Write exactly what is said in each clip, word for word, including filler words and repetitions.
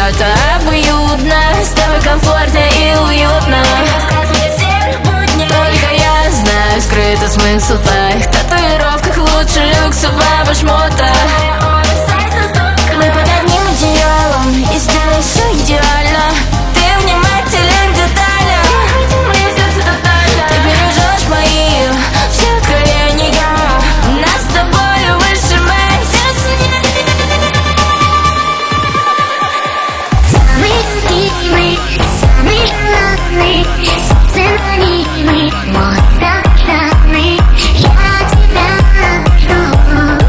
это обоюдно, с тобой комфортно и уютно. Только я знаю скрытый смысл в твоих татуировках, лучше люксового шмота. Мы под одним одеялом, и здесь все идеально. Ты внимателен к деталям, ты бережешь мои все откровения. Нас с тобой выше моих самый любимый, самый главный, сердце ранимый, мой драгоценный. Я тебя жду,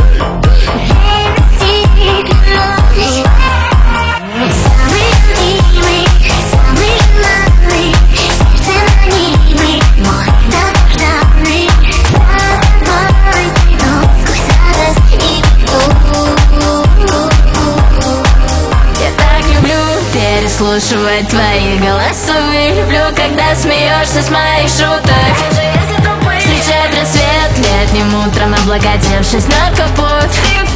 верности клянусь. Самый любимый, самый главный, сердце ранимый, мой драгоценный. За тобой иду сквозь радость и беду. Я так люблю переслушивать твои голосовые. Люблю, когда смеешься с моих шуток. Встречать рассвет летним утром, облокотившись на капот.